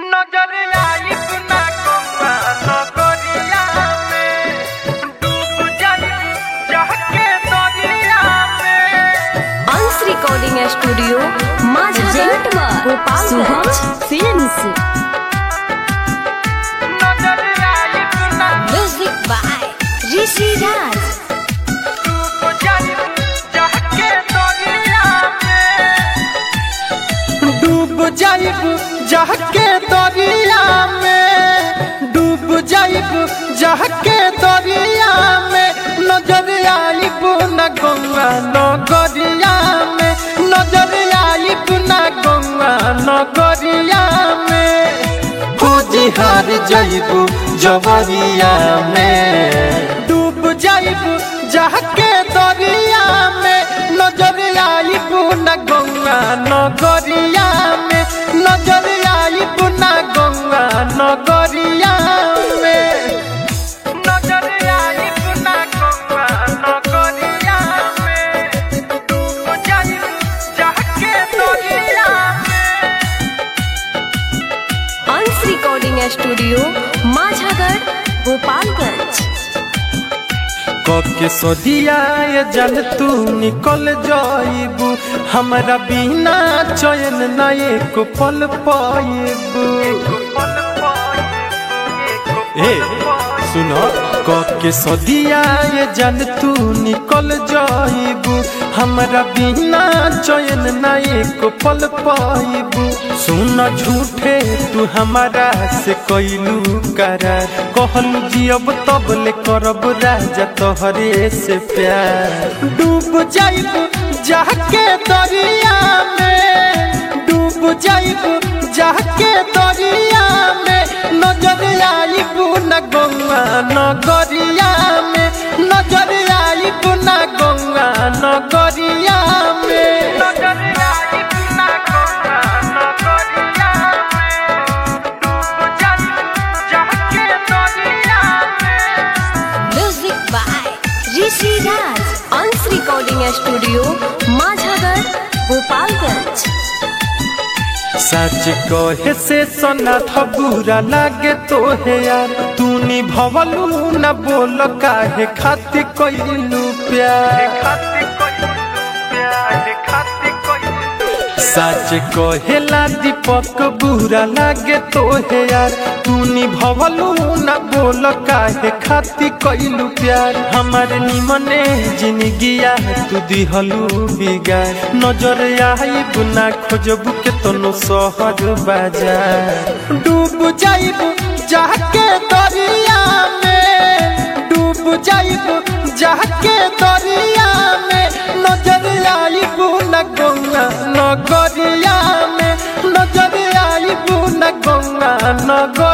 नजर आई ना कोवा नगरिया में डूब जाई जाके दरिया में। अंश रिकॉर्डिंग स्टूडियो माझा गोपालगंज फिल्म्स। नजर आई ना म्यूजिक बाय ऋषि राज। डूब जाई जाके दरिया में डूब जाई जाके दरिया में डूब जाई जाके दरिया में। नजर आई ना गंगा नगरिया में नजर आई ना गंगा नगरिया में। खोजी हार जाइबू जवरिया में डूब जाइबू जाके दरिया में। नजर आइबू ना गंगा नगरिया में नजर आइबू ना गंगा नगरिया में। नजर आइबू ना गंगा नगरिया में डूब जाइबू जाके दरिया में। Ansh recording studio Majhagarh Gopalganj. के सदिया ये जन तू निकल जाइबू हमरा बिना चैन ना एक पल पाइबू। ए सुनो के सदिया ये जन तू निकल जाइबू हमरा बिना चैन ना एक पल पाइबू। सुन झूठे तू हमारा से कैलू करार कहलू जियब तब ले करब राजा तोहरे से प्यार। डूब जाइबू जाके दरिया में डूब जाइबू जाके दरिया में। नजर आइबू ना गंगा नगरिया में नजर आइबू ना गंगा नगरिया में। नजर आइबू ना गंगा नगरिया में डूब जाइबू जाके दरिया में। Music by Rishi Raj. Ansh recording studio Majhagarh Gopalganj. सच कहे से सोना था बुरा लागे तोहे यार तू निभवलू न बोल काहे खातिर कइलू प्यार। सच कहेला दीपक बुरा लागे तोहे यार तू निभवलू न बोल काहे खातिर कइलू प्यार। हमारे निमने जिंदगिया तू दिहलू बिगार नजर आइबू ना खोजबू के तनो शहर बाजार। डूब जाइबू जाके दरिया में डूब जाइबू जाके दरिया में। नजर आइबू ना गंगा नगरिया में नजर आइबू ना गंगा नगर